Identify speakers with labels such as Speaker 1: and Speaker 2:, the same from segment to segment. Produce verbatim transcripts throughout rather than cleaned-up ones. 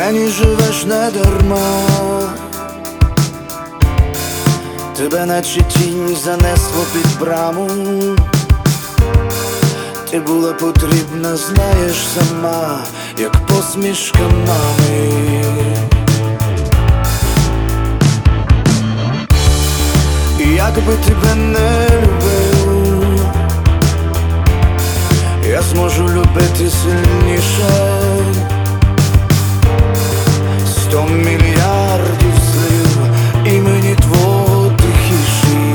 Speaker 1: мені живеш не дарма. Тебе наче тінь занесло під браму. Ти була потрібна, знаєш сама, як посмішка мами. І якби тебе не любив, я зможу любити сильніше. Сто мільярдів слів імені твого тихіші.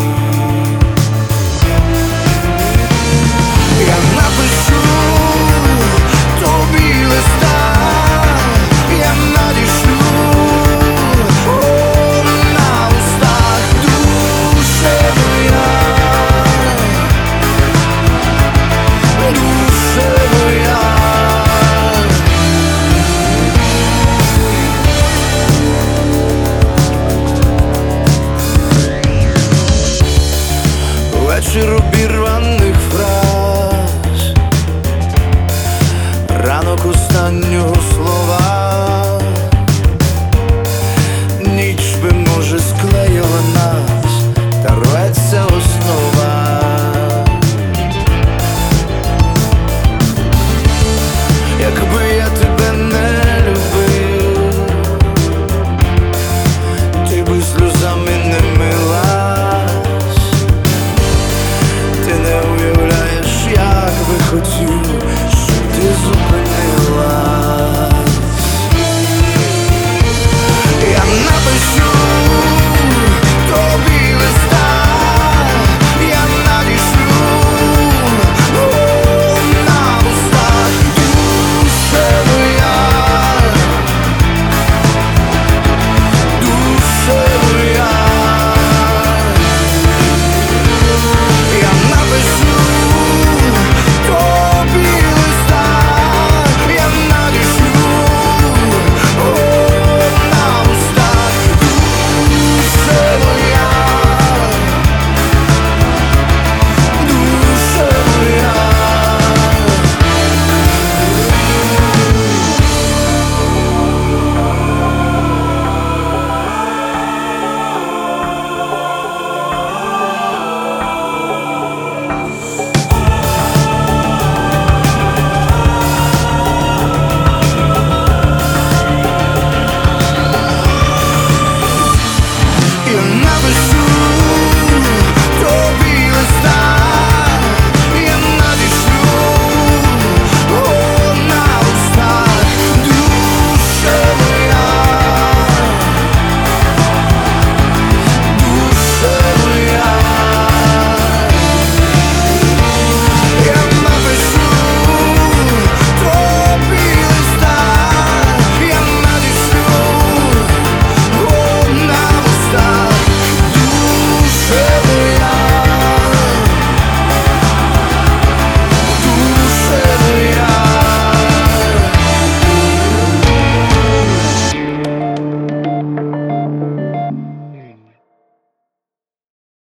Speaker 1: Я напишу тобі листа, я надішлю о, на устах, душе моя, душе моя. Вечір обірваних фраз, ранок останнього